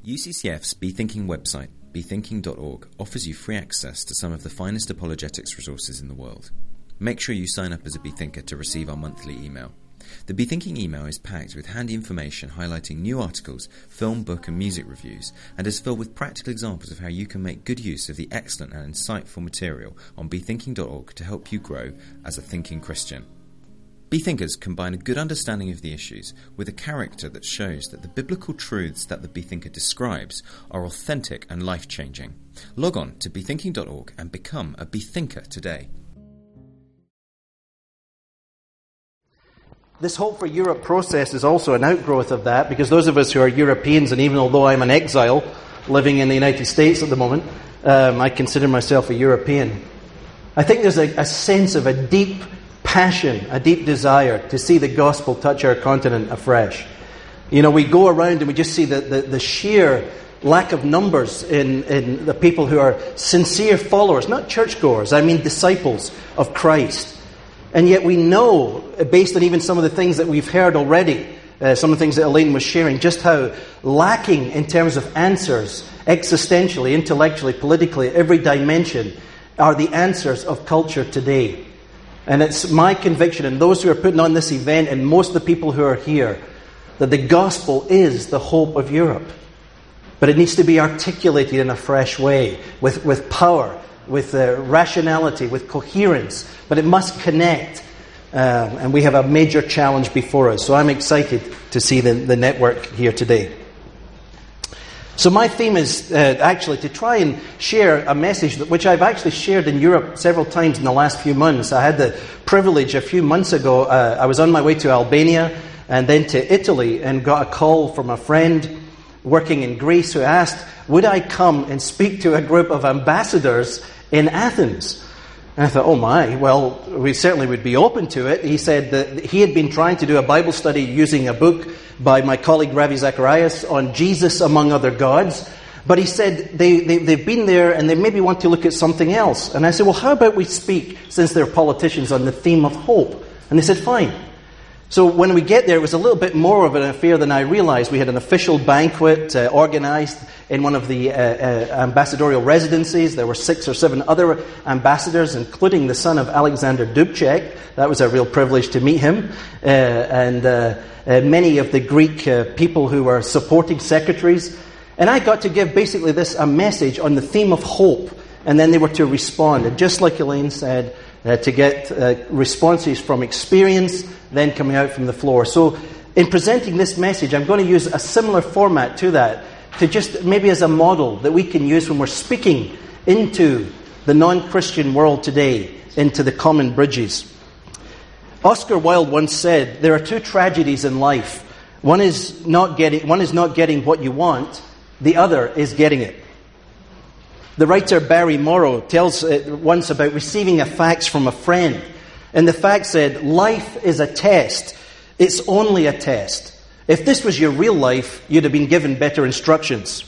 UCCF's BeThinking website, bethinking.org, offers you free access to some of the finest apologetics resources in the world. Make sure you sign up as a BeThinker to receive our monthly email. The BeThinking email is packed with handy information highlighting new articles, film, book and music reviews, and is filled with practical examples of how you can make good use of the excellent and insightful material on bethinking.org to help you grow as a thinking Christian. BeThinkers combine a good understanding of the issues with a character that shows that the biblical truths that the BeThinker describes are authentic and life-changing. Log on to bethinking.org and become a BeThinker today. This Hope for Europe process is also an outgrowth of that, because those of us who are Europeans, and even although I'm an exile living in the United States at the moment, I consider myself a European. I think there's a sense of a deep passion, a deep desire to see the gospel touch our continent afresh. You know, we go around and we just see the sheer lack of numbers in the people who are sincere followers, not churchgoers, I mean disciples of Christ. And yet we know, based on even some of the things that we've heard already, some of the things that Elaine was sharing, just how lacking in terms of answers, existentially, intellectually, politically, every dimension, are the answers of culture today. And it's my conviction, and those who are putting on this event, and most of the people who are here, that the gospel is the hope of Europe. But it needs to be articulated in a fresh way, with power, with rationality, with coherence. But it must connect. And we have a major challenge before us. So I'm excited to see the network here today. So my theme is actually to try and share a message which I've actually shared in Europe several times in the last few months. I had the privilege a few months ago, I was on my way to Albania and then to Italy, and got a call from a friend working in Greece who asked, would I come and speak to a group of ambassadors in Athens? And I thought, oh my, well, we certainly would be open to it. He said that he had been trying to do a Bible study using a book by my colleague Ravi Zacharias on Jesus among other gods. But he said they've been there and they maybe want to look at something else. And I said, well, how about we speak, since they're politicians, on the theme of hope? And they said, fine. So when we get there, it was a little bit more of an affair than I realized. We had an official banquet organized in one of the ambassadorial residencies. There were 6 or 7 other ambassadors, including the son of Alexander Dubček. That was a real privilege to meet him. And many of the Greek people who were supporting secretaries. And I got to give basically a message on the theme of hope. And then they were to respond. And just like Elaine said, to get responses from experience, then coming out from the floor. So in presenting this message, I'm going to use a similar format to that, to just maybe as a model that we can use when we're speaking into the non-Christian world today, into the common bridges. Oscar Wilde once said, there are 2 tragedies in life. One is not getting what you want, the other is getting it. The writer Barry Morrow tells once about receiving a fax from a friend. And the fax said, life is a test. It's only a test. If this was your real life, you'd have been given better instructions.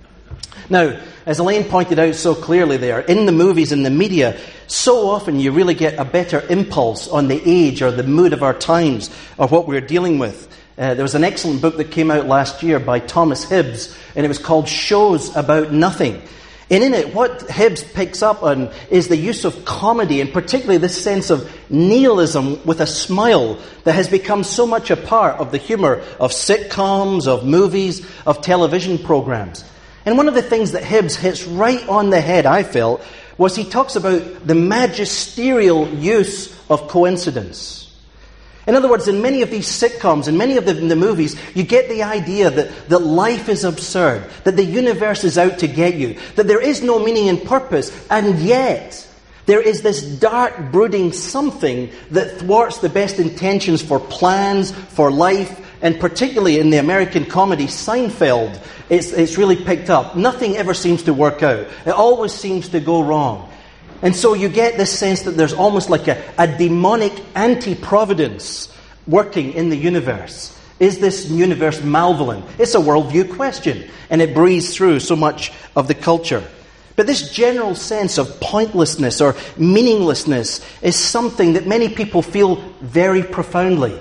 Now, as Elaine pointed out so clearly there, in the movies and the media, so often you really get a better impulse on the age or the mood of our times or what we're dealing with. There was an excellent book that came out last year by Thomas Hibbs, and it was called Shows About Nothing. And in it, what Hibbs picks up on is the use of comedy, and particularly this sense of nihilism with a smile that has become so much a part of the humor of sitcoms, of movies, of television programs. And one of the things that Hibbs hits right on the head, I felt, was he talks about the magisterial use of coincidence. In other words, in many of these sitcoms, in many of the movies, you get the idea that life is absurd, that the universe is out to get you, that there is no meaning and purpose, and yet there is this dark, brooding something that thwarts the best intentions for plans, for life, and particularly in the American comedy Seinfeld, it's really picked up. Nothing ever seems to work out. It always seems to go wrong. And so you get this sense that there's almost like a demonic anti-providence working in the universe. Is this universe malevolent? It's a worldview question, and it breathes through so much of the culture. But this general sense of pointlessness or meaninglessness is something that many people feel very profoundly.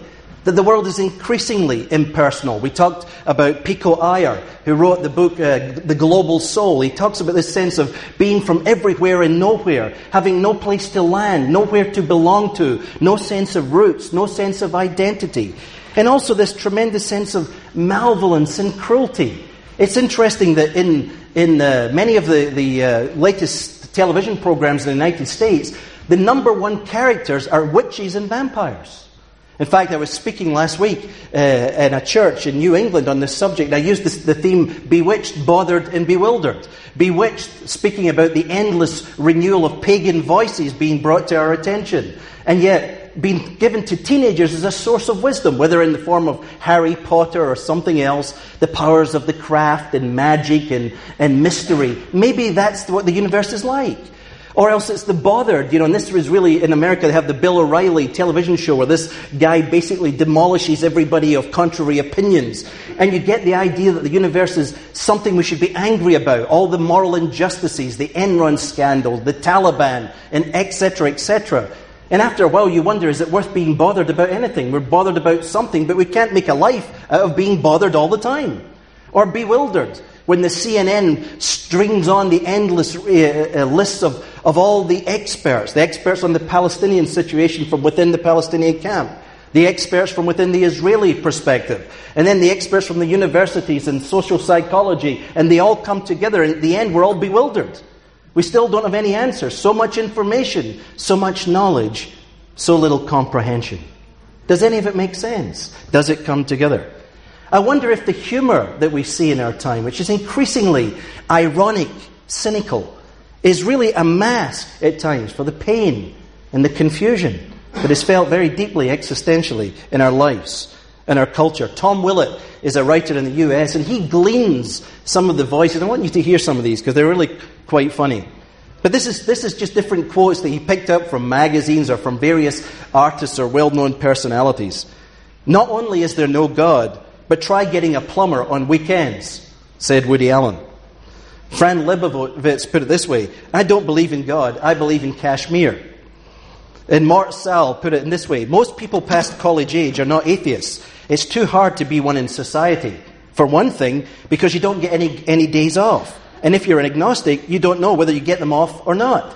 that the world is increasingly impersonal. We talked about Pico Iyer, who wrote the book The Global Soul. He talks about this sense of being from everywhere and nowhere, having no place to land, nowhere to belong to, no sense of roots, no sense of identity. And also this tremendous sense of malevolence and cruelty. It's interesting that in many of the latest television programs in the United States, the number one characters are witches and vampires. In fact, I was speaking last week in a church in New England on this subject. I used the theme Bewitched, Bothered and Bewildered. Bewitched, speaking about the endless renewal of pagan voices being brought to our attention, and yet being given to teenagers as a source of wisdom, whether in the form of Harry Potter or something else, the powers of the craft and magic and mystery. Maybe that's what the universe is like. Or else it's the bothered, and this was really, in America, they have the Bill O'Reilly television show where this guy basically demolishes everybody of contrary opinions. And you get the idea that the universe is something we should be angry about. All the moral injustices, the Enron scandal, the Taliban, and etc., etc. And after a while you wonder, is it worth being bothered about anything? We're bothered about something, but we can't make a life out of being bothered all the time. Or bewildered, when the CNN strings on the endless lists of all the experts on the Palestinian situation from within the Palestinian camp, the experts from within the Israeli perspective, and then the experts from the universities and social psychology, and they all come together, and at the end we're all bewildered. We still don't have any answers. So much information, so much knowledge, so little comprehension. Does any of it make sense? Does it come together? I wonder if the humor that we see in our time, which is increasingly ironic, cynical, is really a mask at times for the pain and the confusion that is felt very deeply existentially in our lives and our culture. Tom Willett is a writer in the US, and he gleans some of the voices. I want you to hear some of these because they're really quite funny. But this is just different quotes that he picked up from magazines or from various artists or well-known personalities. Not only is there no God, but try getting a plumber on weekends, said Woody Allen. Fran Lebowitz put it this way: I don't believe in God, I believe in Kashmir. And Mort Sahl put it in this way: most people past college age are not atheists. It's too hard to be one in society. For one thing, because you don't get any days off. And if you're an agnostic, you don't know whether you get them off or not.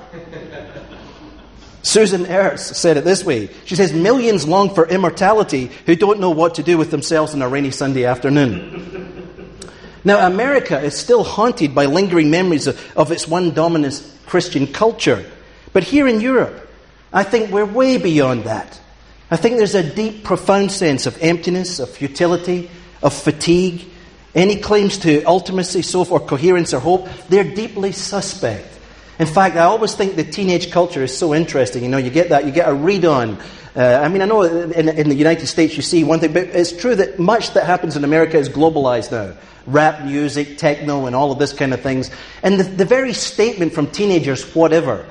Susan Ertz said it this way. She says, millions long for immortality who don't know what to do with themselves on a rainy Sunday afternoon. Now, America is still haunted by lingering memories of its one dominant Christian culture. But here in Europe, I think we're way beyond that. I think there's a deep, profound sense of emptiness, of futility, of fatigue. Any claims to ultimacy, or coherence or hope, they're deeply suspect. In fact, I always think the teenage culture is so interesting. You get that, you get a read on. I know in the United States you see one thing, but it's true that much that happens in America is globalized now. Rap music, techno, and all of this kind of things. And the very statement from teenagers, whatever,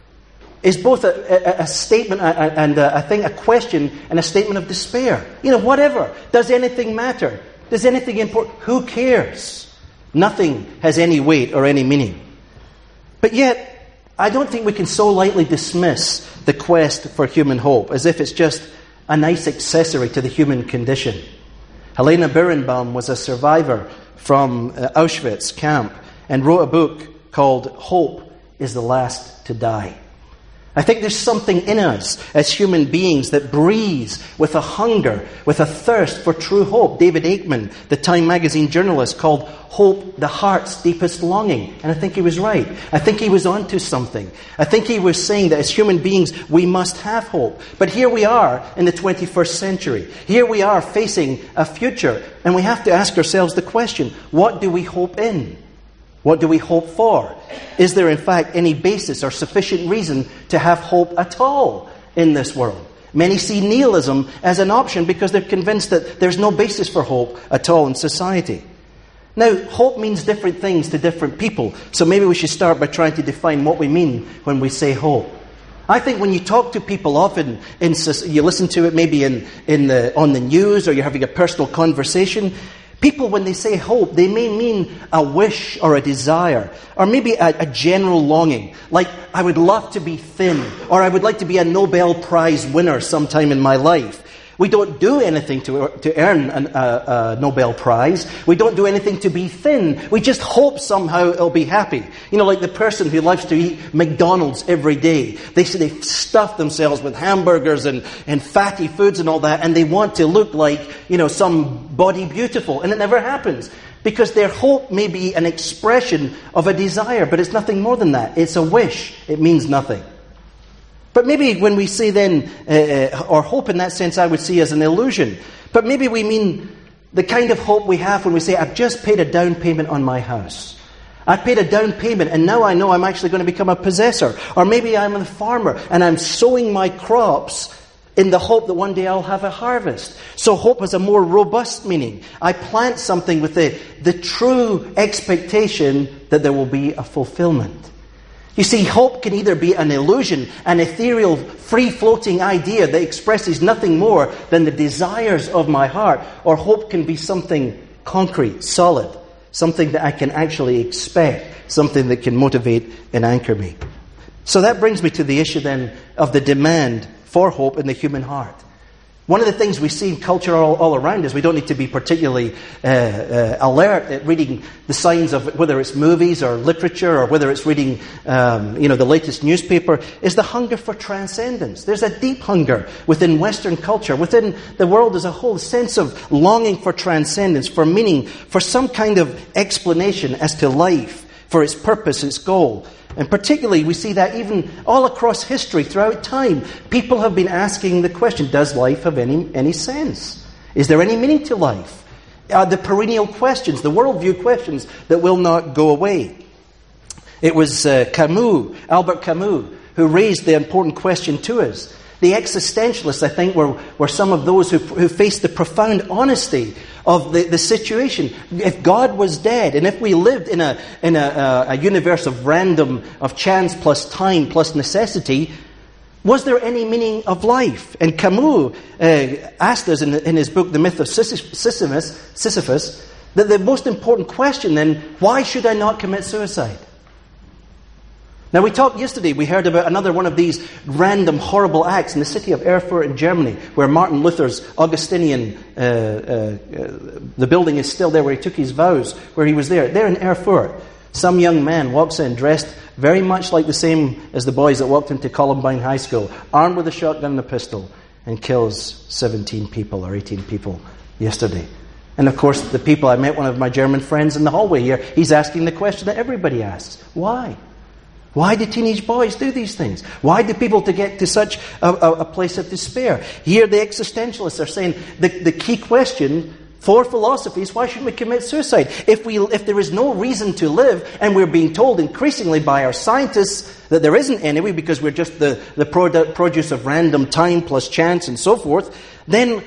is both a statement and I think a question and a statement of despair. Whatever. Does anything matter? Does anything important? Who cares? Nothing has any weight or any meaning. But yet, I don't think we can so lightly dismiss the quest for human hope as if it's just a nice accessory to the human condition. Helena Birnbaum was a survivor from Auschwitz camp and wrote a book called Hope is the Last to Die. I think there's something in us as human beings that breathes with a hunger, with a thirst for true hope. David Aikman, the Time magazine journalist, called hope the heart's deepest longing. And I think he was right. I think he was onto something. I think he was saying that as human beings, we must have hope. But here we are in the 21st century. Here we are facing a future. And we have to ask ourselves the question, what do we hope in? What do we hope for? Is there in fact any basis or sufficient reason to have hope at all in this world? Many see nihilism as an option because they're convinced that there's no basis for hope at all in society. Now, hope means different things to different people, so maybe we should start by trying to define what we mean when we say hope. I think when you talk to people often, you listen to it maybe on the news or you're having a personal conversation, people, when they say hope, they may mean a wish or a desire, or maybe a general longing, like, I would love to be thin, or I would like to be a Nobel Prize winner sometime in my life. We don't do anything to earn a Nobel Prize. We don't do anything to be thin. We just hope somehow it'll be happy. You know, like the person who loves to eat McDonald's every day. They say they stuff themselves with hamburgers and fatty foods and all that, and they want to look like, you know, somebody beautiful. And it never happens. Because their hope may be an expression of a desire, but it's nothing more than that. It's a wish. It means nothing. But maybe when we say then, or hope in that sense, I would see as an illusion. But maybe we mean the kind of hope we have when we say, I've just paid a down payment on my house. I've paid a down payment and now I know I'm actually going to become a possessor. Or maybe I'm a farmer and I'm sowing my crops in the hope that one day I'll have a harvest. So hope has a more robust meaning. I plant something with the true expectation that there will be a fulfillment. You see, hope can either be an illusion, an ethereal, free-floating idea that expresses nothing more than the desires of my heart, or hope can be something concrete, solid, something that I can actually expect, something that can motivate and anchor me. So that brings me to the issue then of the demand for hope in the human heart. One of the things we see in culture all around us, we don't need to be particularly alert at reading the signs of whether it's movies or literature or whether it's reading the latest newspaper, is the hunger for transcendence. There's a deep hunger within Western culture, within the world as a whole, a sense of longing for transcendence, for meaning, for some kind of explanation as to life, for its purpose, its goal. And particularly, we see that even all across history, throughout time, people have been asking the question, does life have any sense? Is there any meaning to life? The perennial questions, the worldview questions that will not go away. It was Albert Camus, who raised the important question to us. The existentialists, I think, were some of those who faced the profound honesty of the situation. If God was dead, and if we lived in a universe of random, of chance plus time plus necessity, was there any meaning of life? And Camus asked us in his book, The Myth of Sisyphus, that the most important question then, why should I not commit suicide? Now, we talked yesterday, we heard about another one of these random, horrible acts in the city of Erfurt in Germany, where Martin Luther's Augustinian, the building is still there where he took his vows, where he was there. There in Erfurt, some young man walks in dressed very much like the same as the boys that walked into Columbine High School, armed with a shotgun and a pistol, and kills 17 people or 18 people yesterday. And of course, the people, I met one of my German friends in the hallway here, he's asking the question that everybody asks. Why? Why do teenage boys do these things? Why do people to get to such a place of despair? Here the existentialists are saying the key question for philosophy is, why shouldn't we commit suicide? If there is no reason to live, and we're being told increasingly by our scientists that there isn't any, because we're just the produce of random time plus chance and so forth, then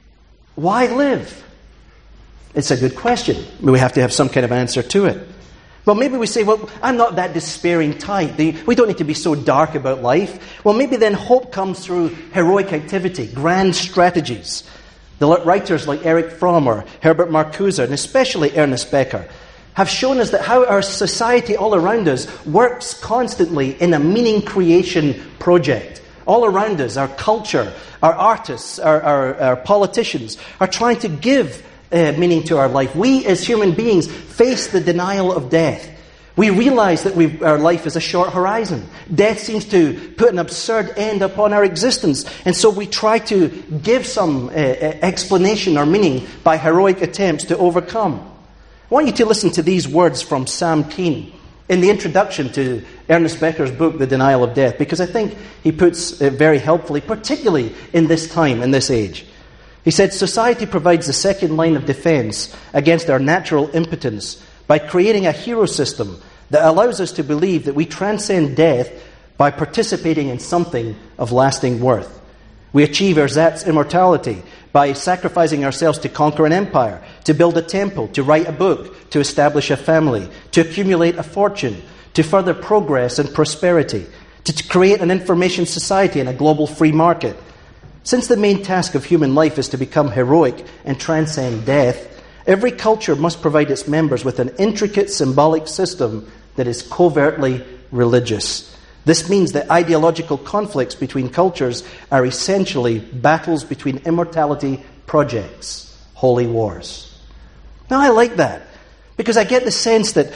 why live? It's a good question. We have to have some kind of answer to it. Well, maybe we say, well, I'm not that despairing type. We don't need to be so dark about life. Well, maybe then hope comes through heroic activity, grand strategies. The writers like Erich Fromm or Herbert Marcuse, and especially Ernest Becker, have shown us that how our society all around us works constantly in a meaning creation project. All around us, our culture, our artists, our politicians are trying to give meaning to our life. We as human beings face the denial of death. We realize that our life is a short horizon. Death seems to put an absurd end upon our existence. And so we try to give some explanation or meaning by heroic attempts to overcome. I want you to listen to these words from Sam Keen in the introduction to Ernest Becker's book, The Denial of Death, because I think he puts it very helpfully, particularly in this time, in this age. He said, society provides the second line of defense against our natural impotence by creating a hero system that allows us to believe that we transcend death by participating in something of lasting worth. We achieve ersatz immortality by sacrificing ourselves to conquer an empire, to build a temple, to write a book, to establish a family, to accumulate a fortune, to further progress and prosperity, to create an information society and a global free market. Since the main task of human life is to become heroic and transcend death, every culture must provide its members with an intricate symbolic system that is covertly religious. This means that ideological conflicts between cultures are essentially battles between immortality projects, holy wars. Now I like that, because I get the sense that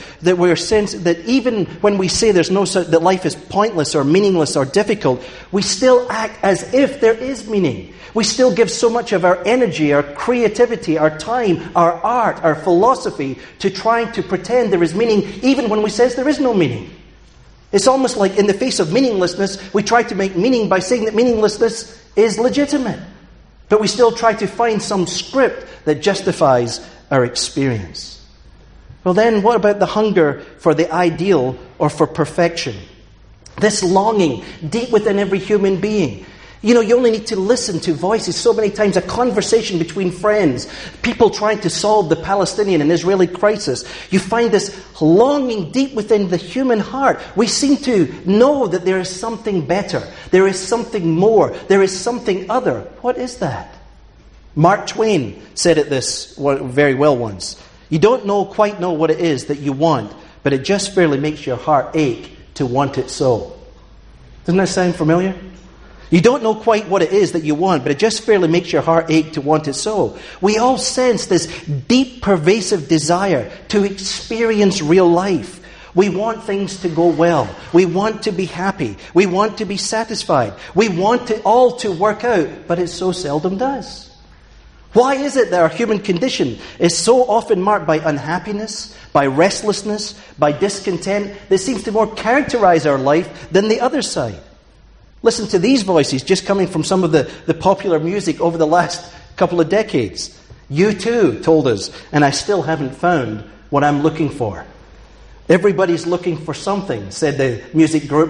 even when we say that life is pointless or meaningless or difficult, we still act as if there is meaning. We still give so much of our energy, our creativity, our time, our art, our philosophy to trying to pretend there is meaning, even when we say there is no meaning. It's almost like in the face of meaninglessness, we try to make meaning by saying that meaninglessness is legitimate. But we still try to find some script that justifies our experience. Well then, what about the hunger for the ideal or for perfection? This longing deep within every human being. You only need to listen to voices so many times, a conversation between friends, people trying to solve the Palestinian and Israeli crisis. You find this longing deep within the human heart. We seem to know that there is something better. There is something more. There is something other. What is that? Mark Twain said it this very well once. You don't quite know what it is that you want, but it just fairly makes your heart ache to want it so. Doesn't that sound familiar? You don't know quite what it is that you want, but it just fairly makes your heart ache to want it so. We all sense this deep, pervasive desire to experience real life. We want things to go well. We want to be happy. We want to be satisfied. We want it all to work out, but it so seldom does. Why is it that our human condition is so often marked by unhappiness, by restlessness, by discontent that seems to more characterize our life than the other side? Listen to these voices just coming from some of the popular music over the last couple of decades. U2 told us, and I still haven't found what I'm looking for. Everybody's looking for something, said the music group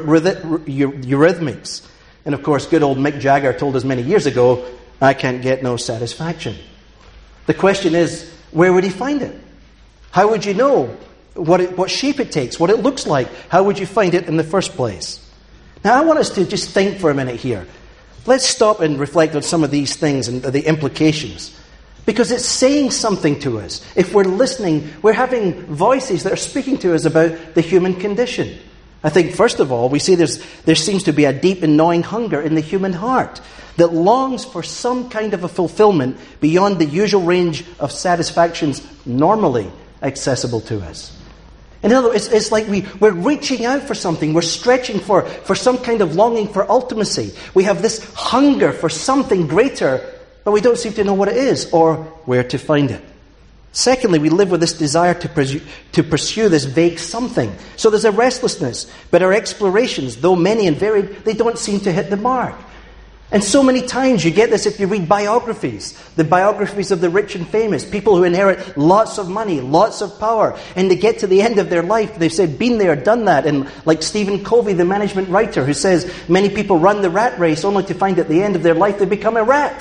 Eurythmics. And of course, good old Mick Jagger told us many years ago, I can't get no satisfaction. The question is, where would he find it? How would you know what shape it takes, what it looks like? How would you find it in the first place? Now, I want us to just think for a minute here. Let's stop and reflect on some of these things and the implications. Because it's saying something to us. If we're listening, we're having voices that are speaking to us about the human condition. I think, first of all, we see there seems to be a deep and gnawing hunger in the human heart that longs for some kind of a fulfillment beyond the usual range of satisfactions normally accessible to us. In other words, it's like we're reaching out for something. We're stretching for some kind of longing for ultimacy. We have this hunger for something greater, but we don't seem to know what it is or where to find it. Secondly, we live with this desire to pursue this vague something. So there's a restlessness, but our explorations, though many and varied, they don't seem to hit the mark. And so many times you get this if you read biographies, the biographies of the rich and famous, people who inherit lots of money, lots of power, and they get to the end of their life, they've said, been there, done that. And like Stephen Covey, the management writer, who says many people run the rat race only to find at the end of their life they become a rat.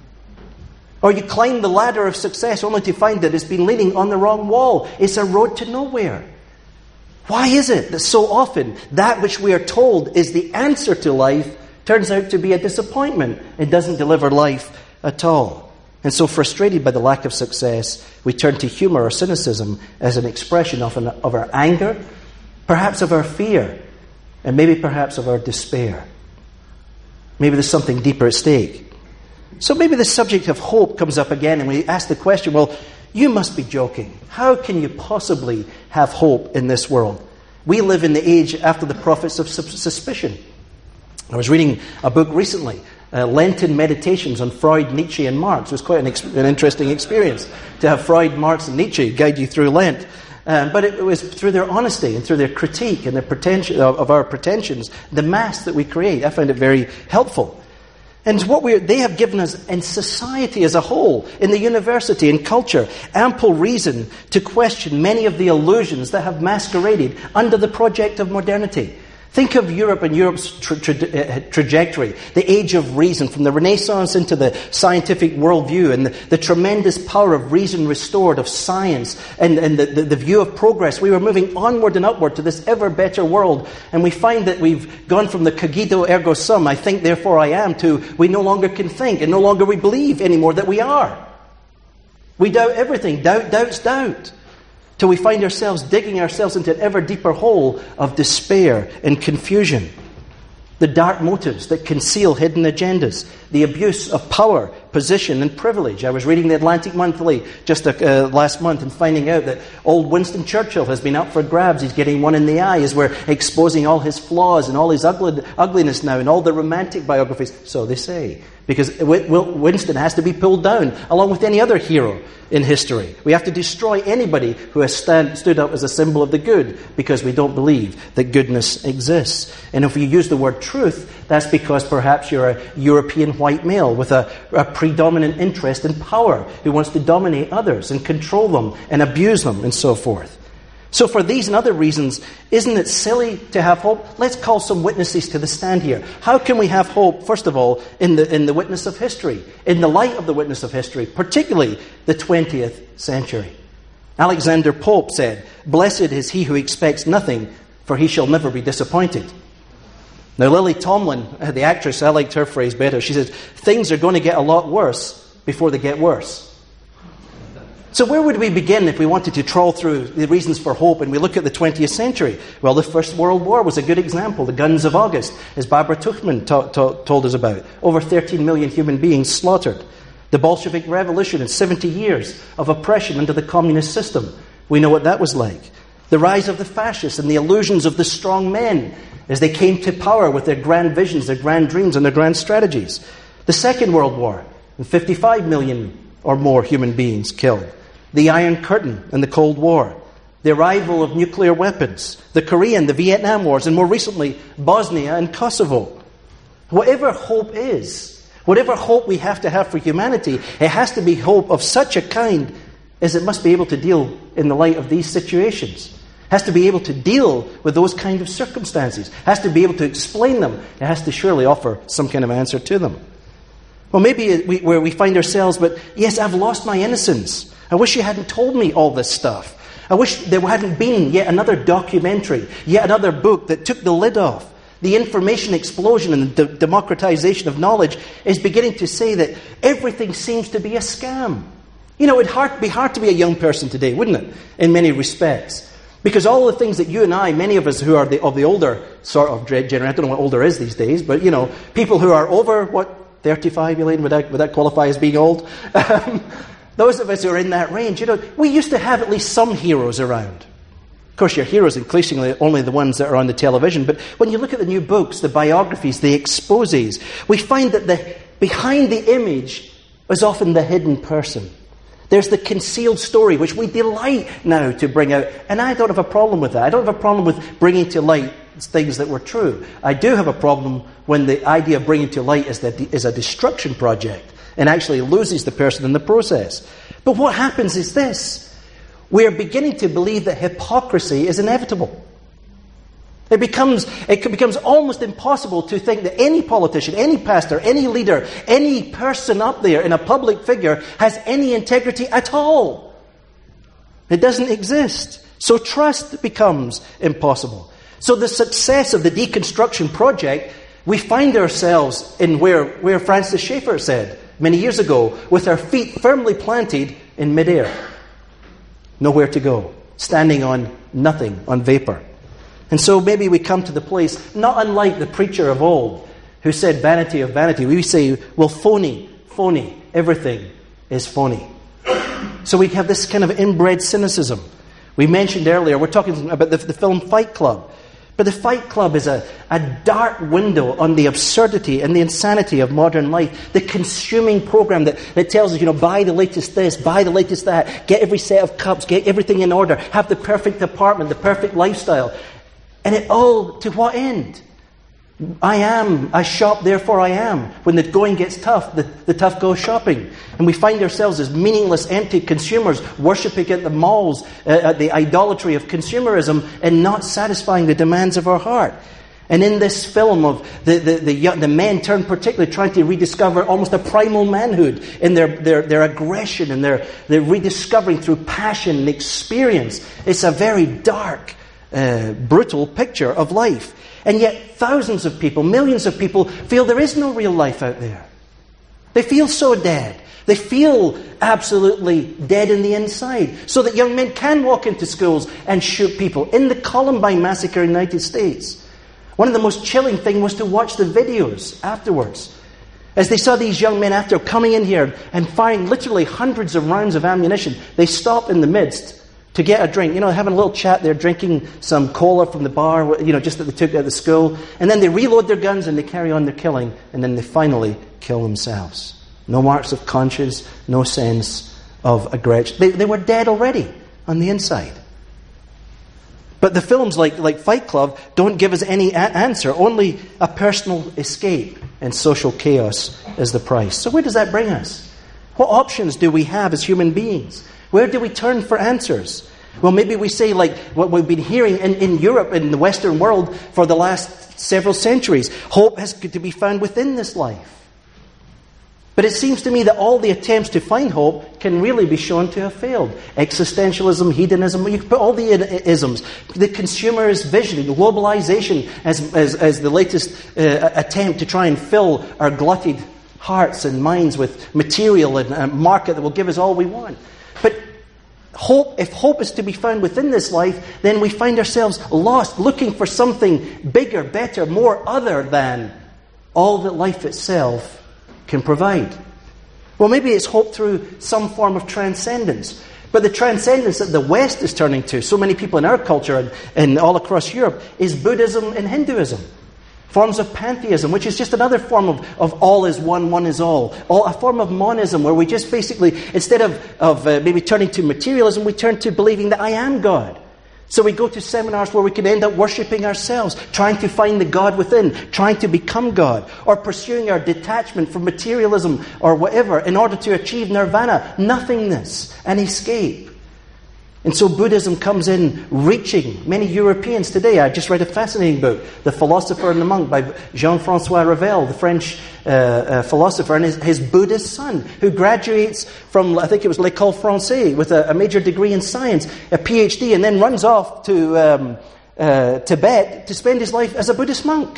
Or you climb the ladder of success only to find that it's been leaning on the wrong wall. It's a road to nowhere. Why is it that so often that which we are told is the answer to life turns out to be a disappointment? It doesn't deliver life at all. And so, frustrated by the lack of success, we turn to humor or cynicism as an expression of our anger, perhaps of our fear, and maybe perhaps of our despair. Maybe there's something deeper at stake. So maybe the subject of hope comes up again, and we ask the question, well, you must be joking. How can you possibly have hope in this world? We live in the age after the prophets of suspicion. I was reading a book recently, Lenten Meditations on Freud, Nietzsche and Marx. It was quite an interesting experience to have Freud, Marx and Nietzsche guide you through Lent. But it was through their honesty and through their critique and their pretension of our pretensions, the mask that we create. I found it very helpful. And they have given us in society as a whole, in the university, in culture, ample reason to question many of the illusions that have masqueraded under the project of modernity. Think of Europe and Europe's trajectory, the age of reason, from the Renaissance into the scientific worldview, and the tremendous power of reason restored, of science, and the view of progress. We were moving onward and upward to this ever better world, and we find that we've gone from the cogito ergo sum, I think therefore I am, to we no longer can think, and no longer we believe anymore that we are. We doubt everything. Doubt. till we find ourselves digging ourselves into an ever deeper hole of despair and confusion. The dark motives that conceal hidden agendas, the abuse of power, position and privilege. I was reading the Atlantic Monthly just last month and finding out that old Winston Churchill has been up for grabs. He's getting one in the eye as we're exposing all his flaws and all his ugliness now and all the romantic biographies. So they say. Because Winston has to be pulled down, along with any other hero in history. We have to destroy anybody who has stood up as a symbol of the good, because we don't believe that goodness exists. And if you use the word truth, that's because perhaps you're a European white male with a predominant interest in power, who wants to dominate others and control them and abuse them and so forth. So for these and other reasons, isn't it silly to have hope? Let's call some witnesses to the stand here. How can we have hope, first of all, in the witness of history, in the light of the witness of history, particularly the 20th century? Alexander Pope said, "Blessed is he who expects nothing, for he shall never be disappointed." Now Lily Tomlin, the actress, I liked her phrase better. She said, "Things are going to get a lot worse before they get worse." So where would we begin if we wanted to trawl through the reasons for hope and we look at the 20th century? Well, the First World War was a good example. The Guns of August, as Barbara Tuchman told us about. Over 13 million human beings slaughtered. The Bolshevik Revolution and 70 years of oppression under the communist system. We know what that was like. The rise of the fascists and the illusions of the strong men as they came to power with their grand visions, their grand dreams and their grand strategies. The Second World War, and 55 million or more human beings killed. The Iron Curtain and the Cold War, the arrival of nuclear weapons, the Korean, the Vietnam Wars, and more recently, Bosnia and Kosovo. Whatever hope is, whatever hope we have to have for humanity, it has to be hope of such a kind as it must be able to deal in the light of these situations. It has to be able to deal with those kind of circumstances. It has to be able to explain them. It has to surely offer some kind of answer to them. Well, maybe where we find ourselves, but yes, I've lost my innocence. I wish you hadn't told me all this stuff. I wish there hadn't been yet another documentary, yet another book that took the lid off. The information explosion and the democratization of knowledge is beginning to say that everything seems to be a scam. You know, it'd be hard to be a young person today, wouldn't it? In many respects. Because all the things that you and I, many of us who are of the older sort of generation, I don't know what older is these days, but, you know, people who are over, 35, Elaine, would that qualify as being old? Those of us who are in that range, you know, we used to have at least some heroes around. Of course, your heroes increasingly only the ones that are on the television. But when you look at the new books, the biographies, the exposés, we find that behind the image is often the hidden person. There's the concealed story, which we delight now to bring out. And I don't have a problem with that. I don't have a problem with bringing to light things that were true. I do have a problem when the idea of bringing to light is a destruction project and actually loses the person in the process. But what happens is this. We are beginning to believe that hypocrisy is inevitable. It becomes almost impossible to think that any politician, any pastor, any leader, any person up there in a public figure has any integrity at all. It doesn't exist. So trust becomes impossible. So the success of the deconstruction project, we find ourselves in where Francis Schaeffer said many years ago, with our feet firmly planted in midair. Nowhere to go. Standing on nothing, on vapor. And so maybe we come to the place, not unlike the preacher of old, who said, vanity of vanity. We say, well, phony, everything is phony. So we have this kind of inbred cynicism. We mentioned earlier, we're talking about the film Fight Club. But the Fight Club is a dark window on the absurdity and the insanity of modern life. The consuming program that tells us, you know, buy the latest this, buy the latest that, get every set of cups, get everything in order, have the perfect apartment, the perfect lifestyle. And it all, to what end? I shop, therefore I am. When the going gets tough, the tough go shopping. And we find ourselves as meaningless, empty consumers, worshipping at the malls, at the idolatry of consumerism, and not satisfying the demands of our heart. And in this film of the men turn particularly trying to rediscover almost a primal manhood in their aggression and their rediscovering through passion and experience. It's a very dark, brutal picture of life. And yet thousands of people, millions of people feel there is no real life out there. They feel so dead. They feel absolutely dead in the inside, so that young men can walk into schools and shoot people. In the Columbine massacre in the United States, one of the most chilling things was to watch the videos afterwards. As they saw these young men after coming in here and firing literally hundreds of rounds of ammunition, they stop in the midst to get a drink. Having a little chat there, drinking some cola from the bar, just that they took at the school. And then they reload their guns and they carry on their killing. And then they finally kill themselves. No marks of conscience, no sense of aggression. They were dead already on the inside. But the films like Fight Club don't give us any answer. Only a personal escape and social chaos is the price. So where does that bring us? What options do we have as human beings? Where do we turn for answers? Well, maybe we say, like what we've been hearing in Europe, in the Western world, for the last several centuries. Hope has to be found within this life. But it seems to me that all the attempts to find hope can really be shown to have failed. Existentialism, hedonism, you can put all the isms. The consumerist vision, globalization as the latest attempt to try and fill our glutted hearts and minds with material and a market that will give us all we want. But if hope is to be found within this life, then we find ourselves lost, looking for something bigger, better, more other than all that life itself can provide. Well, maybe it's hope through some form of transcendence. But the transcendence that the West is turning to, so many people in our culture and all across Europe, is Buddhism and Hinduism. Forms of pantheism, which is just another form of all is one, one is all. A form of monism, where we just basically, instead of maybe turning to materialism, we turn to believing that I am God. So we go to seminars where we can end up worshipping ourselves, trying to find the God within, trying to become God, or pursuing our detachment from materialism or whatever in order to achieve nirvana, nothingness, and escape. And so Buddhism comes in reaching many Europeans today. I just read a fascinating book, The Philosopher and the Monk, by Jean-François Revel, the French philosopher, and his Buddhist son, who graduates from, I think it was l'École Française, with a major degree in science, a PhD, and then runs off to Tibet to spend his life as a Buddhist monk.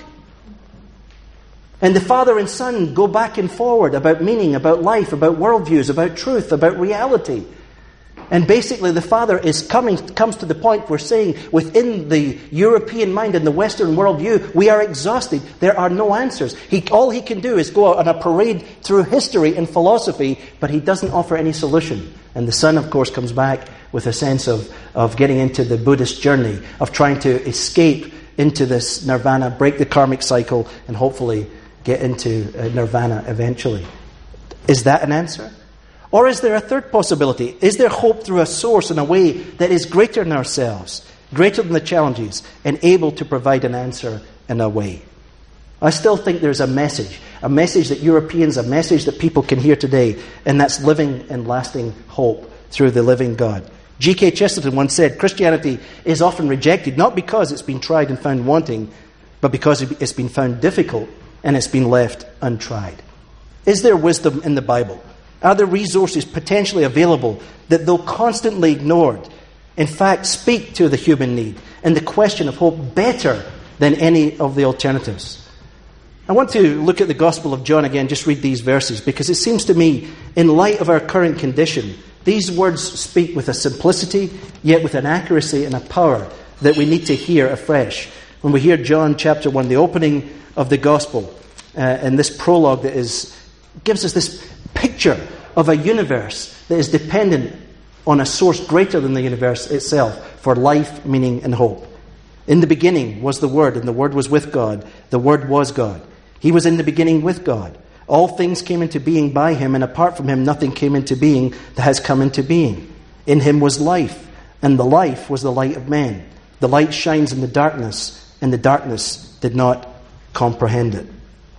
And the father and son go back and forward about meaning, about life, about worldviews, about truth, about reality. And basically the father comes to the point where saying, within the European mind and the Western worldview, we are exhausted. There are no answers. All he can do is go on a parade through history and philosophy, but he doesn't offer any solution. And the son, of course, comes back with a sense of getting into the Buddhist journey, of trying to escape into this nirvana, break the karmic cycle, and hopefully get into nirvana eventually. Is that an answer? Or is there a third possibility? Is there hope through a source in a way that is greater than ourselves, greater than the challenges, and able to provide an answer in a way? I still think there's a message that Europeans, a message that people can hear today, and that's living and lasting hope through the living God. G.K. Chesterton once said, Christianity is often rejected, not because it's been tried and found wanting, but because it's been found difficult and it's been left untried. Is there wisdom in the Bible? Are there resources potentially available that, though constantly ignored, in fact speak to the human need and the question of hope better than any of the alternatives? I want to look at the Gospel of John again, just read these verses, because it seems to me, in light of our current condition, these words speak with a simplicity, yet with an accuracy and a power that we need to hear afresh. When we hear John chapter 1, the opening of the Gospel, and this prologue that gives us this picture of a universe that is dependent on a source greater than the universe itself for life, meaning, and hope. In the beginning was the Word, and the Word was with God. The Word was God. He was in the beginning with God. All things came into being by Him, and apart from Him nothing came into being that has come into being. In Him was life, and the life was the light of man. The light shines in the darkness, and the darkness did not comprehend it.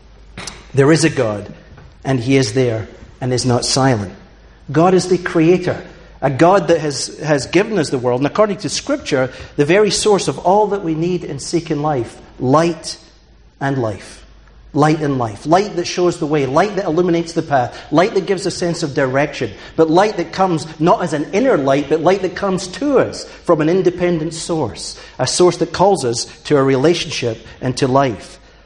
There is a God, and He is there, and is not silent. God is the Creator, a God that has given us the world, and according to Scripture, the very source of all that we need and seek in life, light and life. Light and life. Light that shows the way, light that illuminates the path, light that gives a sense of direction, but light that comes not as an inner light, but light that comes to us from an independent source, a source that calls us to a relationship and to life.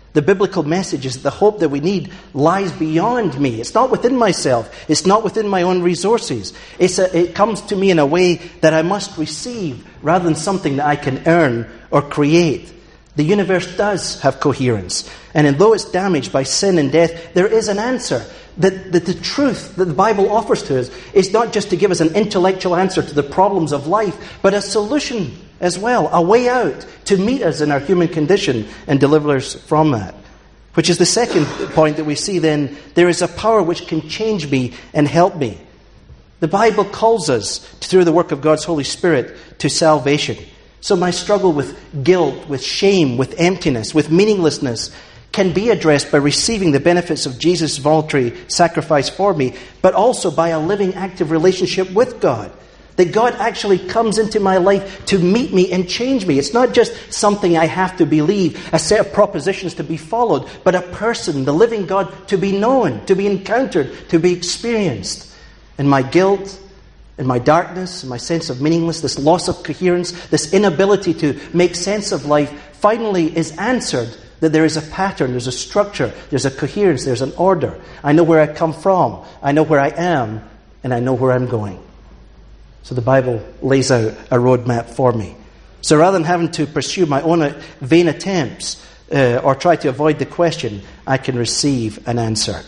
The biblical message is that the hope that we need lies beyond me. It's not within myself. It's not within my own resources. It comes to me in a way that I must receive rather than something that I can earn or create. The universe does have coherence. And though it's damaged by sin and death, there is an answer. The truth that the Bible offers to us is not just to give us an intellectual answer to the problems of life, but a solution as well, a way out to meet us in our human condition and deliver us from that. Which is the second point that we see then. There is a power which can change me and help me. The Bible calls us, through the work of God's Holy Spirit, to salvation. So my struggle with guilt, with shame, with emptiness, with meaninglessness can be addressed by receiving the benefits of Jesus' voluntary sacrifice for me, but also by a living, active relationship with God. That God actually comes into my life to meet me and change me. It's not just something I have to believe, a set of propositions to be followed, but a person, the living God, to be known, to be encountered, to be experienced. And my guilt, and my darkness, and my sense of meaninglessness, this loss of coherence, this inability to make sense of life, finally is answered. That there is a pattern, there's a structure, there's a coherence, there's an order. I know where I come from, I know where I am, and I know where I'm going. So the Bible lays out a roadmap for me. So rather than having to pursue my own vain attempts or try to avoid the question, I can receive an answer.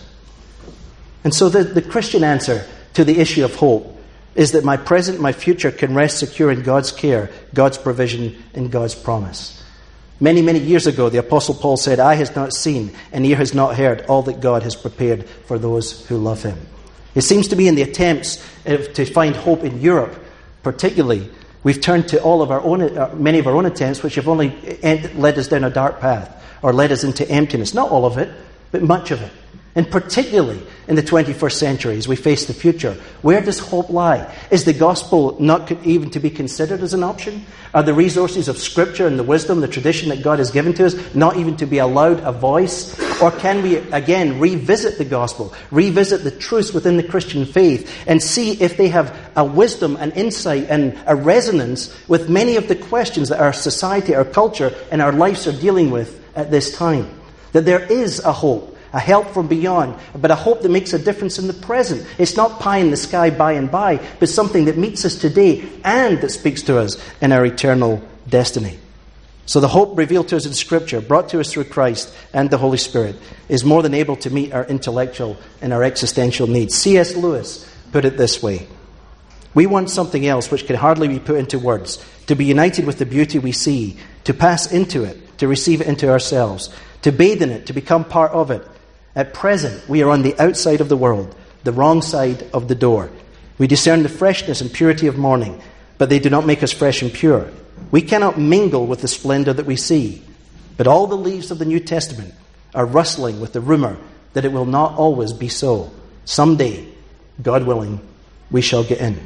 And so the Christian answer to the issue of hope is that my present, my future can rest secure in God's care, God's provision, and God's promise. Many, many years ago, the Apostle Paul said, "Eye has not seen, and ear has not heard all that God has prepared for those who love Him." It seems to me in the attempts to find hope in Europe, particularly, we've turned to many of our own attempts, which have only led us down a dark path, or led us into emptiness. Not all of it, but much of it. And particularly in the 21st century, as we face the future, where does hope lie? Is the gospel not even to be considered as an option? Are the resources of Scripture and the wisdom, the tradition that God has given to us, not even to be allowed a voice? Or can we, again, revisit the gospel, revisit the truths within the Christian faith, and see if they have a wisdom, an insight, and a resonance with many of the questions that our society, our culture, and our lives are dealing with at this time? That there is a hope. A help from beyond, but a hope that makes a difference in the present. It's not pie in the sky by and by, but something that meets us today and that speaks to us in our eternal destiny. So the hope revealed to us in Scripture, brought to us through Christ and the Holy Spirit, is more than able to meet our intellectual and our existential needs. C.S. Lewis put it this way: "We want something else which can hardly be put into words, to be united with the beauty we see, to pass into it, to receive it into ourselves, to bathe in it, to become part of it. At present, we are on the outside of the world, the wrong side of the door. We discern the freshness and purity of morning, but they do not make us fresh and pure. We cannot mingle with the splendor that we see. But all the leaves of the New Testament are rustling with the rumor that it will not always be so. Someday, God willing, we shall get in."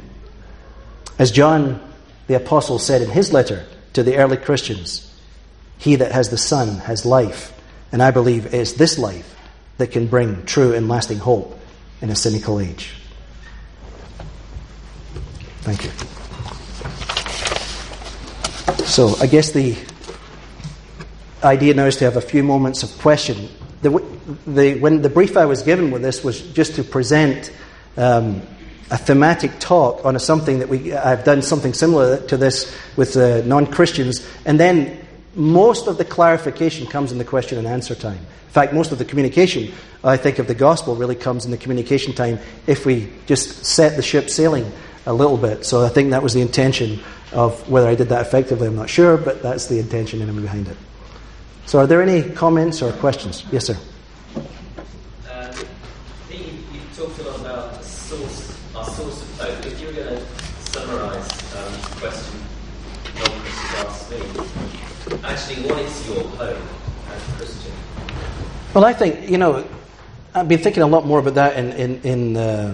As John the Apostle said in his letter to the early Christians, "He that has the Son has life." And I believe it is this life that can bring true and lasting hope in a cynical age. Thank you. So I guess the idea now is to have a few moments of question. When the brief I was given with this was just to present a thematic talk on something that I've done something similar to this with non-Christians, and then most of the clarification comes in the question and answer time. In fact, most of the communication, I think, of the gospel really comes in the communication time if we just set the ship sailing a little bit. So I think that was the intention of whether I did that effectively, I'm not sure, but that's the intention behind it. So are there any comments or questions? Yes, sir. I think you've talked a lot about our source of hope. If you were going to summarise the question non-Christians asked me, actually, what is your hope as a Christian? Well, I think, I've been thinking a lot more about that in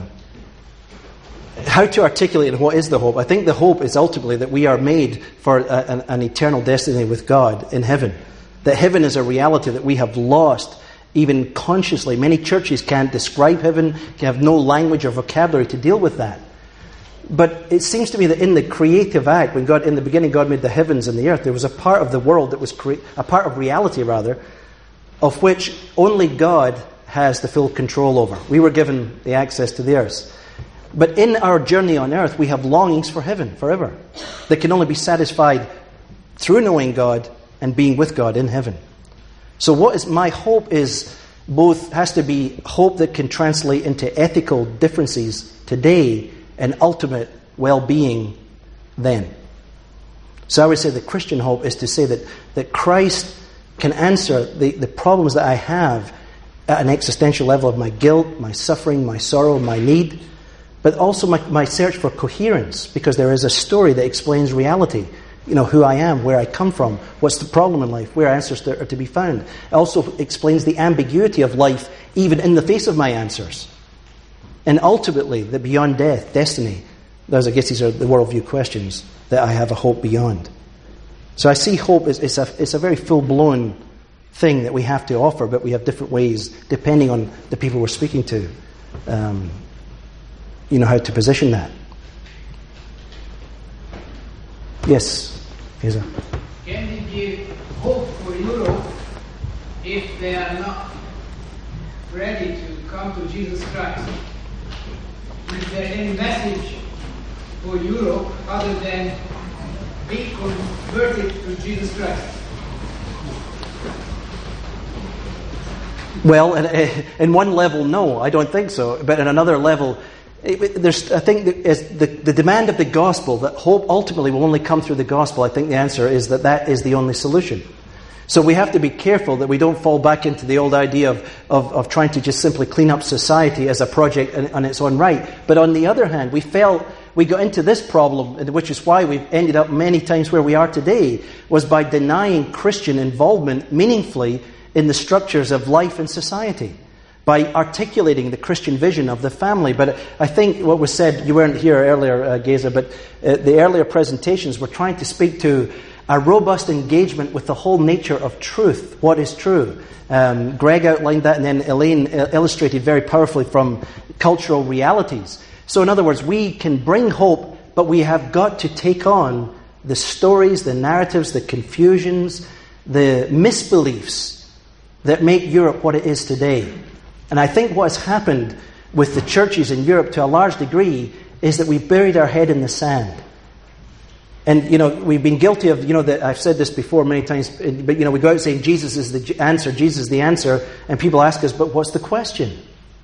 how to articulate and what is the hope. I think the hope is ultimately that we are made for an eternal destiny with God in heaven. That heaven is a reality that we have lost even consciously. Many churches can't describe heaven, have no language or vocabulary to deal with that. But it seems to me that in the creative act, when God made the heavens and the earth, there was a part of the world that was a part of reality rather, of which only God has the full control over. We were given the access to the earth. But in our journey on earth, we have longings for heaven forever that can only be satisfied through knowing God and being with God in heaven. So what is my hope is both has to be hope that can translate into ethical differences today and ultimate well-being then. So I would say the Christian hope is to say that Christ can answer the problems that I have at an existential level of my guilt, my suffering, my sorrow, my need, but also my search for coherence, because there is a story that explains reality. You know, who I am, where I come from, what's the problem in life, where answers are to be found. It also explains the ambiguity of life, even in the face of my answers. And ultimately, the beyond death, destiny. I guess these are the worldview questions that I have a hope beyond. So I see hope as it's a very full-blown thing that we have to offer, but we have different ways, depending on the people we're speaking to, how to position that. Yes, Hazel. Can we give hope for Europe if they are not ready to come to Jesus Christ? Is there any message for Europe other than be converted to Jesus Christ? Well, in one level, no, I don't think so. But in another level, I think the demand of the gospel, that hope ultimately will only come through the gospel, I think the answer is that is the only solution. So we have to be careful that we don't fall back into the old idea of trying to just simply clean up society as a project on its own right. But on the other hand, we got into this problem, which is why we've ended up many times where we are today, was by denying Christian involvement meaningfully in the structures of life and society, by articulating the Christian vision of the family. But I think what was said, you weren't here earlier, Geza, but the earlier presentations were trying to speak to a robust engagement with the whole nature of truth, what is true. Greg outlined that, and then Elaine illustrated very powerfully from cultural realities. So in other words, we can bring hope, but we have got to take on the stories, the narratives, the confusions, the misbeliefs that make Europe what it is today. And I think what's happened with the churches in Europe to a large degree is that we've buried our head in the sand. And, we've been guilty of, that I've said this before many times, but, we go out saying Jesus is the answer, Jesus is the answer, and people ask us, but what's the question?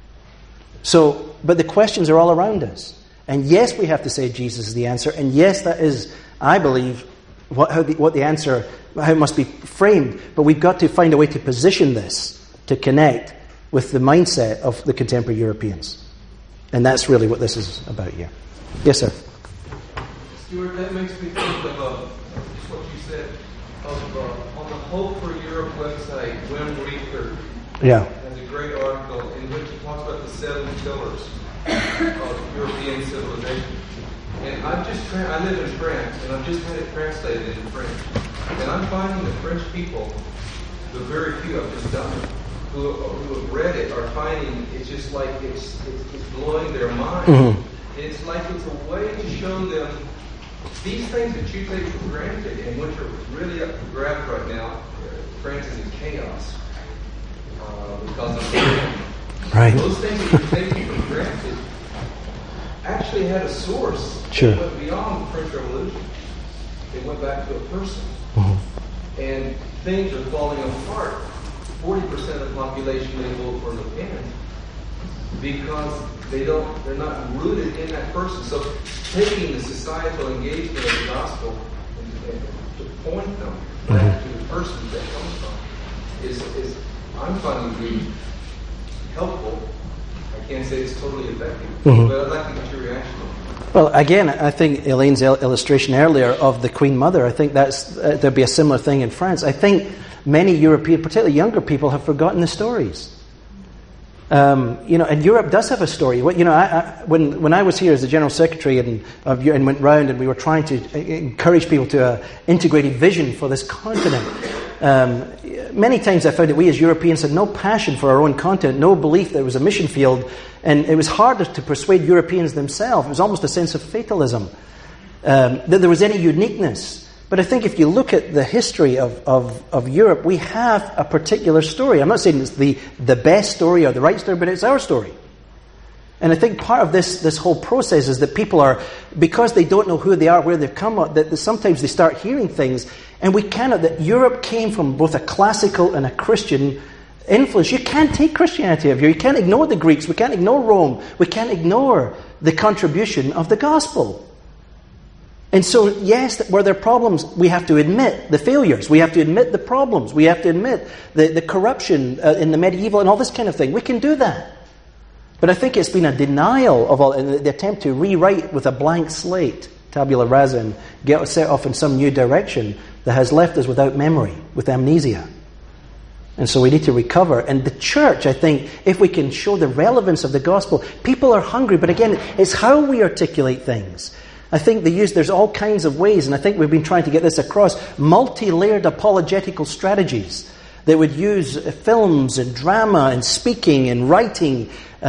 But the questions are all around us. And yes, we have to say Jesus is the answer, and yes, that is, I believe, what the answer, how it must be framed, but we've got to find a way to position this, to connect with the mindset of the contemporary Europeans. And that's really what this is about here. Yes, sir. Stuart, that makes me think of just what you said, on the Hope for Europe website, Wim Reefer has a great article in which he talks about the 7 pillars of European civilization. And I live in France, and I've just had it translated into French. And I'm finding that French people, the very few I've just done it, who have read it are finding it's just like it's blowing their mind. Mm-hmm. It's like it's a way to show them these things that you take for granted and which are really up for grabs right now. France is in chaos because of right. Those things that you're taking for granted actually had a source. Sure. It went beyond the French Revolution. It went back to a person. Mm-hmm. And things are falling apart. 40% of the population may vote for Le Pen because they're not rooted in that person. So taking the societal engagement of the gospel and to point them back to the person that comes from is I'm finding to be helpful. I can't say it's totally effective, but I'd like to get your reaction on it. Well, again, I think Elaine's illustration earlier of the Queen Mother, I think there'd be a similar thing in France. I think many European, particularly younger people, have forgotten the stories. And Europe does have a story. When I was here as the General Secretary and went round and we were trying to encourage people to an integrated vision for this continent, many times I found that we as Europeans had no passion for our own continent, no belief that it was a mission field, and it was harder to persuade Europeans themselves. It was almost a sense of fatalism, that there was any uniqueness But I think if you look at the history of Europe, we have a particular story. I'm not saying it's the best story or the right story, but it's our story. And I think part of this whole process is that people are, because they don't know who they are, where they've come, that sometimes they start hearing things, and we cannot, that Europe came from both a classical and a Christian influence. You can't take Christianity out of here. You can't ignore the Greeks. We can't ignore Rome. We can't ignore the contribution of the gospel. And so, yes, were there problems? We have to admit the failures. We have to admit the problems. We have to admit the corruption in the medieval and all this kind of thing. We can do that. But I think it's been a denial of all, and the attempt to rewrite with a blank slate, tabula rasa, and get set off in some new direction that has left us without memory, with amnesia. And so we need to recover. And the church, I think, if we can show the relevance of the gospel, people are hungry. But again, it's how we articulate things. I think there's all kinds of ways, and I think we've been trying to get this across, multi-layered apologetical strategies that would use films and drama and speaking and writing.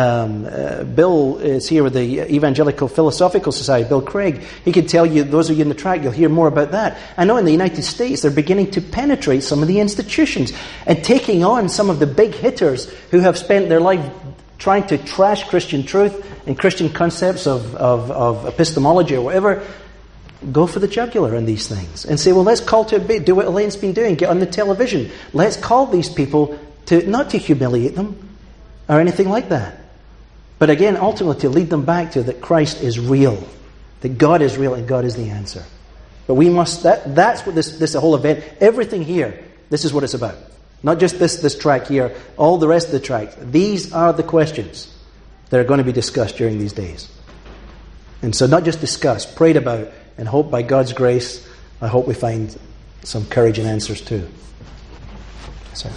Bill is here with the Evangelical Philosophical Society, Bill Craig. He can tell you, those of you in the track, you'll hear more about that. I know in the United States they're beginning to penetrate some of the institutions and taking on some of the big hitters who have spent their life trying to trash Christian truth and Christian concepts of epistemology or whatever. Go for the jugular in these things and say, well, let's call to a bit, do what Elaine's been doing, get on the television. Let's call these people to not to humiliate them or anything like that. But again, ultimately to lead them back to that Christ is real, that God is real and God is the answer. But we must, that's what this whole event, everything here, this is what it's about. Not just this track here, all the rest of the tracks. These are the questions that are going to be discussed during these days. And so not just discussed, prayed about, and hope by God's grace, I hope we find some courage and answers too. Sorry.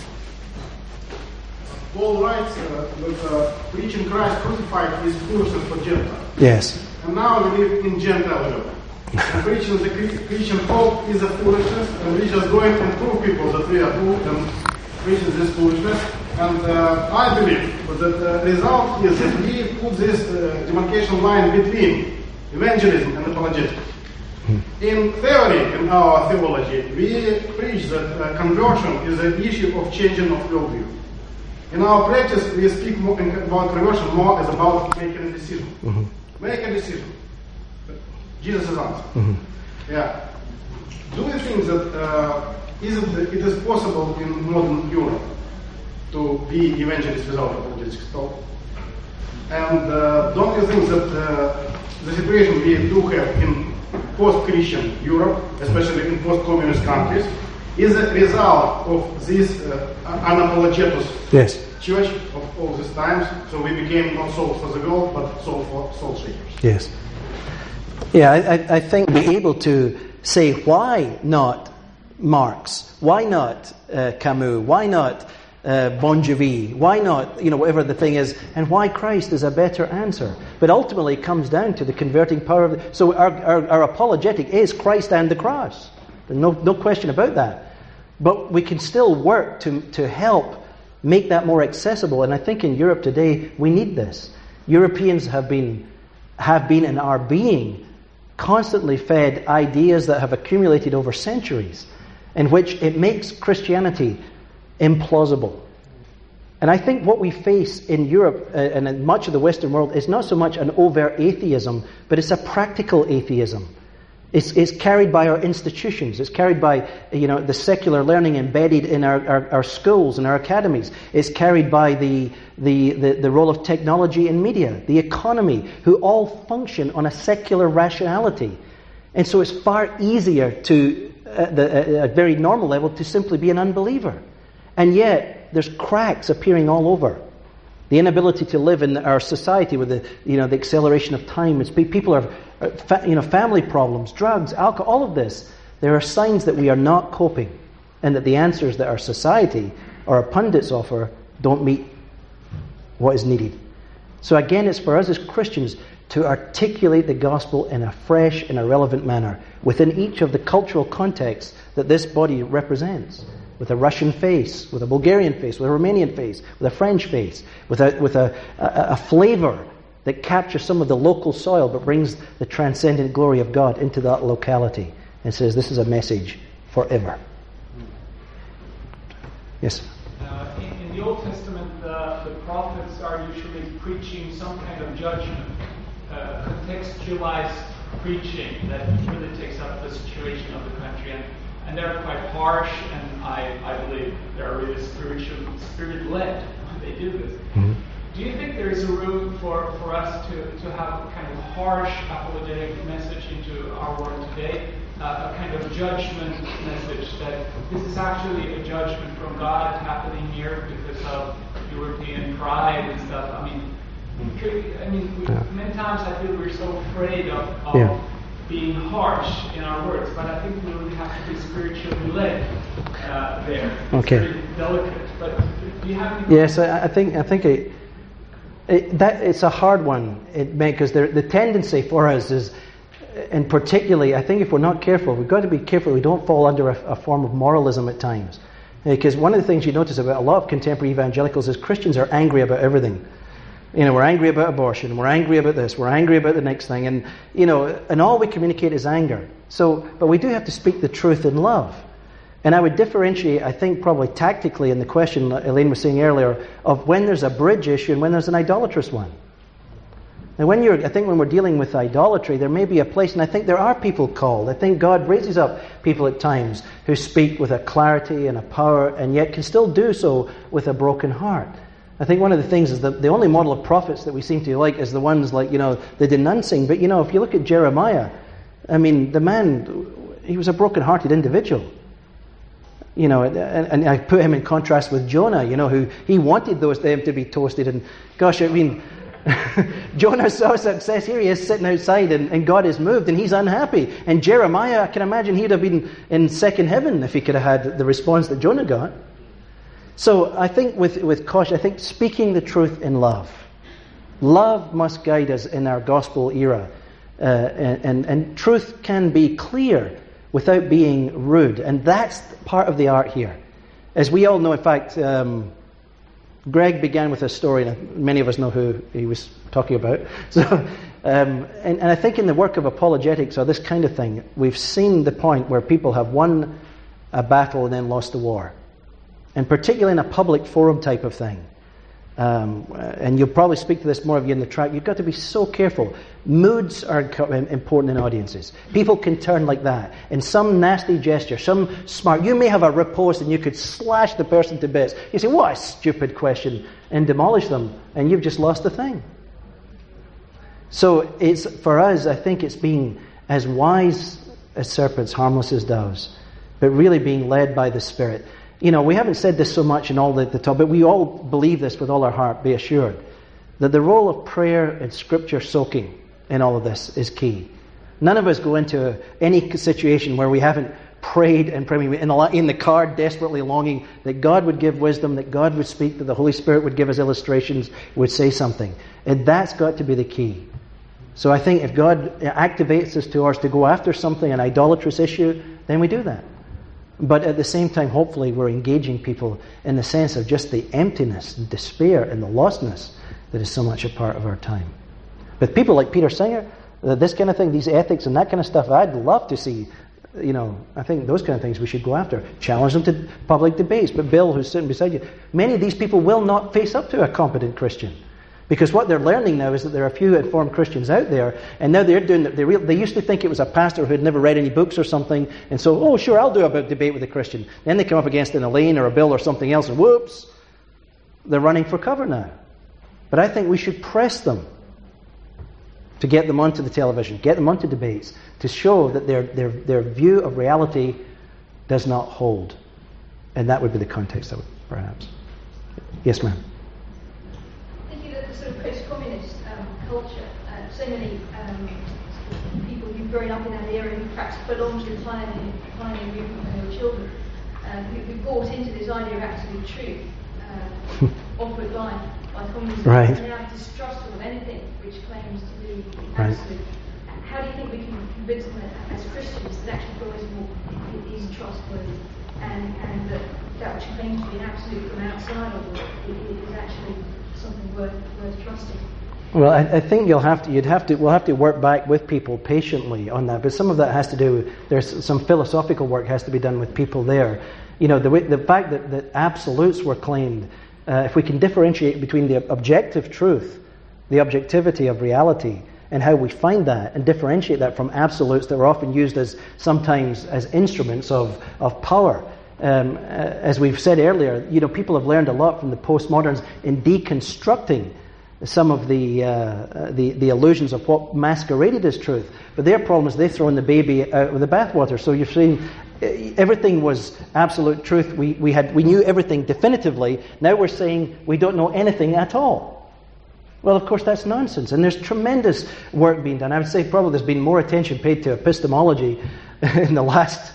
Paul writes that preaching Christ crucified is foolishness for Gentiles. Yes. And now we live in Gentile Europe. And preaching the Christian hope is a foolishness, and we just going and prove people that we are fooled and preaching this foolishness. And I believe that the result is that we put this demarcation line between evangelism and apologetics. In theory, in our theology, we preach that conversion is an issue of changing of worldview. In our practice, we speak more about conversion more as about making a decision. Mm-hmm. Make a decision. Jesus is answer. Mm-hmm. Yeah. Do you think that it is possible in modern Europe to be evangelist without apologetics talk? And don't you think that the situation we do have in post-Christian Europe, especially in post-communist countries, is a result of this unapologetic church of all these times? So we became not sold for the world, but sold for soul shakers. Yes. Yeah, I think be able to say, why not Marx? Why not Camus? Why not Bon Jovi? Why not, whatever the thing is? And why Christ is a better answer. But ultimately it comes down to the converting power of so our apologetic is Christ and the cross. There's no question about that. But we can still work to help make that more accessible. And I think in Europe today, we need this. Europeans have been and are being constantly fed ideas that have accumulated over centuries, in which it makes Christianity implausible. And I think what we face in Europe and in much of the Western world is not so much an overt atheism, but it's a practical atheism. It's carried by our institutions. It's carried by the secular learning embedded in our schools and our academies. It's carried by the role of technology and media, the economy, who all function on a secular rationality. And so it's far easier to, at a very normal level, to simply be an unbeliever. And yet there's cracks appearing all over. The inability to live in our society with the acceleration of time. It's people are family problems, drugs, alcohol, all of this. There are signs that we are not coping, and that the answers that our society or our pundits offer don't meet what is needed. So again, it's for us as Christians to articulate the gospel in a fresh and a relevant manner within each of the cultural contexts that this body represents. With a Russian face, with a Bulgarian face, with a Romanian face, with a French face, with a flavor that captures some of the local soil but brings the transcendent glory of God into that locality. and says this is a message forever. Yes? In the Old Testament, the prophets are usually preaching some kind of judgment, contextualized preaching that really takes up the situation of the country. And they're quite harsh, and I believe they're really spirit-led when they do this. Mm-hmm. Do you think there is a room for us to have a kind of harsh apologetic message into our world today? A kind of judgment message that this is actually a judgment from God happening here because of European pride and stuff. Many times I feel we're so afraid of being harsh in our words, but I think we really have to be spiritually led there. It's very delicate. But do you have any? Yes, I think it's a hard one. Because the tendency for us is. And particularly, I think if we're not careful, we've got to be careful we don't fall under a form of moralism at times. Because one of the things you notice about a lot of contemporary evangelicals is Christians are angry about everything. We're angry about abortion, we're angry about this, we're angry about the next thing, and all we communicate is anger. But we do have to speak the truth in love. And I would differentiate, I think, probably tactically in the question Elaine was saying earlier, of when there's a bridge issue and when there's an idolatrous one. Now, I think when we're dealing with idolatry, there may be a place, and I think there are people called. I think God raises up people at times who speak with a clarity and a power, and yet can still do so with a broken heart. I think one of the things is that the only model of prophets that we seem to like is the ones like, the denouncing. But, if you look at Jeremiah, the man, he was a broken-hearted individual. And I put him in contrast with Jonah, who he wanted them to be toasted. And gosh, Jonah saw success. Here he is sitting outside and God is moved and he's unhappy. And Jeremiah, I can imagine he'd have been in second heaven if he could have had the response that Jonah got. So I think with caution, I think speaking the truth in love. Love must guide us in our gospel era. And truth can be clear without being rude. And that's part of the art here. As we all know, in fact, Greg began with a story, and many of us know who he was talking about. So, and I think in the work of apologetics or this kind of thing, we've seen the point where people have won a battle and then lost the war. And particularly in a public forum type of thing. And you'll probably speak to this more of you in the track. You've got to be so careful. Moods are important in audiences. People can turn like that. And some nasty gesture, some smart... You may have a riposte and you could slash the person to bits. You say, what a stupid question, and demolish them. And you've just lost the thing. So it's for us, I think it's being as wise as serpents, harmless as doves. But really being led by the Spirit. We haven't said this so much in all the talk, but we all believe this with all our heart, be assured, that the role of prayer and Scripture soaking in all of this is key. None of us go into any situation where we haven't prayed and prayed in the car, desperately longing that God would give wisdom, that God would speak, that the Holy Spirit would give us illustrations, would say something. And that's got to be the key. So I think if God activates us to ours to go after something, an idolatrous issue, then we do that. But at the same time, hopefully, we're engaging people in the sense of just the emptiness and despair and the lostness that is so much a part of our time. With people like Peter Singer, this kind of thing, these ethics and that kind of stuff, I'd love to see, I think those kind of things we should go after. Challenge them to public debates. But Bill, who's sitting beside you, many of these people will not face up to a competent Christian. Because what they're learning now is that there are a few informed Christians out there, and now they're doing it. They used to think it was a pastor who had never read any books or something, and so, sure, I'll do a debate with a Christian. Then they come up against an Elaine or a Bill or something else, and whoops, they're running for cover now. But I think we should press them to get them onto the television, get them onto debates, to show that their view of reality does not hold. And that would be the context, perhaps. Yes, ma'am. Sort of post-communist culture, so many people who've grown up in that era who perhaps belong to the pioneer movement when they were children, who bought into this idea of absolute truth offered by communism, right. And now distrustful of anything which claims to be absolute. Right. How do you think we can convince them as Christians that actually God is trustworthy and that which claims to be an absolute from outside of it is actually something worth trusting? Well, I think we'll have to work back with people patiently on that. But some of that has to do. There's some philosophical work has to be done with people there. You know, the fact that absolutes were claimed. If we can differentiate between the objective truth, the objectivity of reality, and how we find that, and differentiate that from absolutes that were often used as sometimes as instruments of power. As we've said earlier, you know, people have learned a lot from the postmoderns in deconstructing some of the illusions of what masqueraded as truth. But their problem is they throw in the baby out with the bathwater. So you're saying everything was absolute truth. We knew everything definitively. Now we're saying we don't know anything at all. Well, of course, that's nonsense. And there's tremendous work being done. I would say probably there's been more attention paid to epistemology in the last,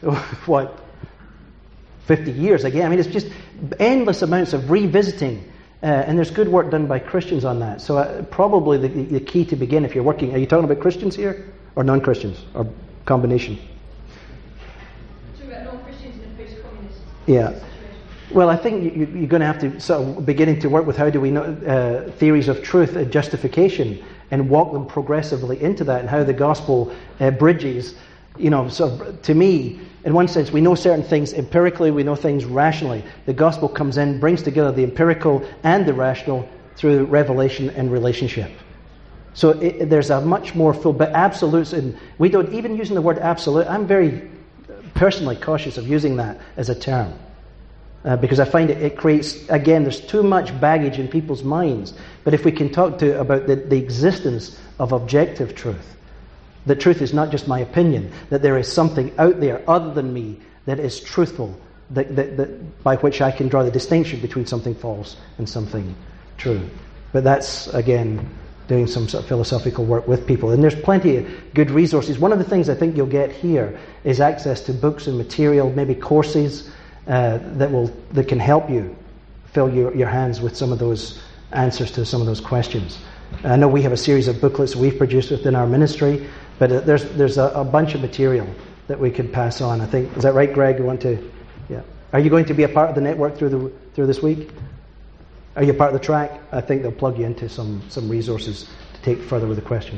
50 years. Again, I mean, it's just endless amounts of revisiting. And there's good work done by Christians on that. So probably the key to begin, if you're working... Are you talking about Christians here? Or non-Christians? Or combination? Talking about non-Christians in a post-communist situation. Well, I think you're going to have to sort of beginning to work with how do we know theories of truth and justification and walk them progressively into that, and how the gospel bridges, you know, so to me, in one sense, we know certain things empirically, we know things rationally. The gospel comes in, brings together the empirical and the rational through revelation and relationship. So there's a much more full, but absolutes, and we don't, even using the word absolute, I'm very personally cautious of using that as a term. Because I find it creates, again, there's too much baggage in people's minds. But if we can talk about the existence of objective truth, that truth is not just my opinion, that there is something out there other than me that is truthful, that by which I can draw the distinction between something false and something true. But that's, again, doing some sort of philosophical work with people. And there's plenty of good resources. One of the things I think you'll get here is access to books and material, maybe courses that can help you fill your hands with some of those answers to some of those questions. I know we have a series of booklets we've produced within our ministry, but there's a bunch of material that we could pass on. I think, is that right, Greg? You want to? Yeah. Are you going to be a part of the network through this week? Are you part of the track? I think they'll plug you into some resources to take further with the question.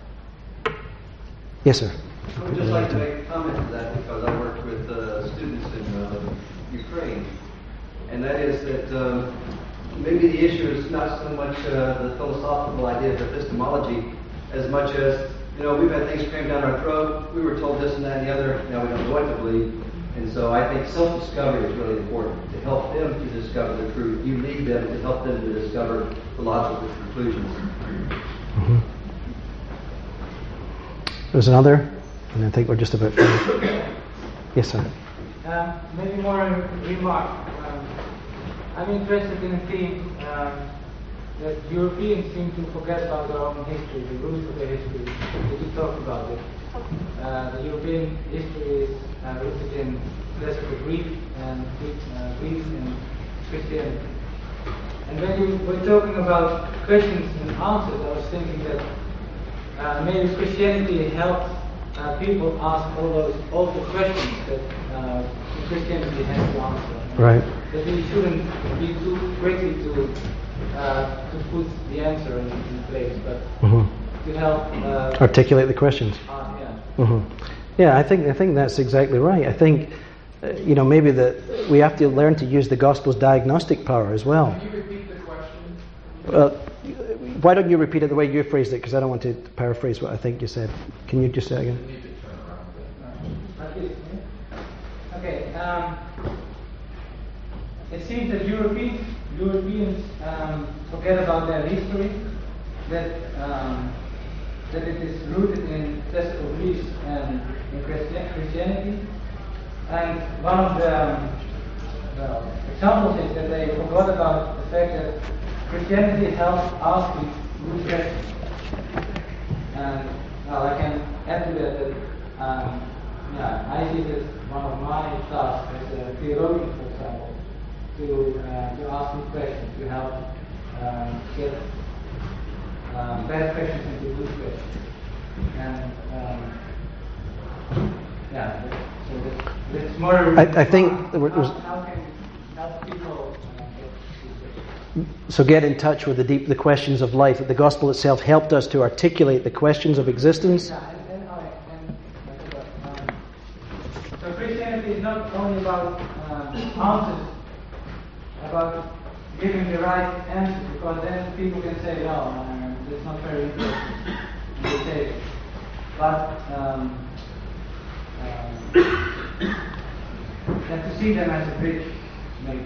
Yes, sir. I would just like to make a comment to that, because I work with students in Ukraine, and that is that maybe the issue is not so much the philosophical idea of epistemology as much as, you know, we've had things crammed down our throat, we were told this and that and the other, now we don't know what to believe. And so I think self-discovery is really important, to help them to discover the truth. You lead them to help them to discover the logical conclusions. Mm-hmm. There's another, and I think we're just about finished. Yes, sir. Maybe more a remark. I'm interested in a theme that Europeans seem to forget about their own history, the roots of their history. Did you talk about it? The European history is rooted in classical Greek and Christianity. And when you were talking about questions and answers, I was thinking that maybe Christianity helped people ask all the questions that Christianity has to answer. Right. That we shouldn't be too quickly to put the answer in place, but to help articulate the questions. Yeah. Mm-hmm. Yeah, I think that's exactly right. I think maybe that we have to learn to use the gospel's diagnostic power as well. Can you repeat the question? Why don't you repeat it the way you phrased it? Because I don't want to paraphrase what I think you said. Can you just say it again? You need to turn around. Okay. It seems that Europeans forget about their history, that it is rooted in classical Greece and in Christianity. And one of the examples is that they forgot about the fact that Christianity helps asking good questions. And I can add to that I see that one of my tasks as a theologian, for example, to ask good questions, to help get bad questions into good questions. And so that's more. I think how can help people get these questions? So get in touch with the questions of life. That the gospel itself helped us to articulate the questions of existence. So Christianity is not only about answers, about giving the right answer, because then people can say, no, that's not very interesting. They say it. But and to see them as a bridge, maybe.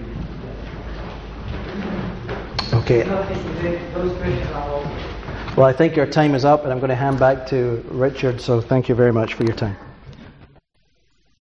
Okay. Those questions are all. Well, I think our time is up, and I'm going to hand back to Richard. So thank you very much for your time.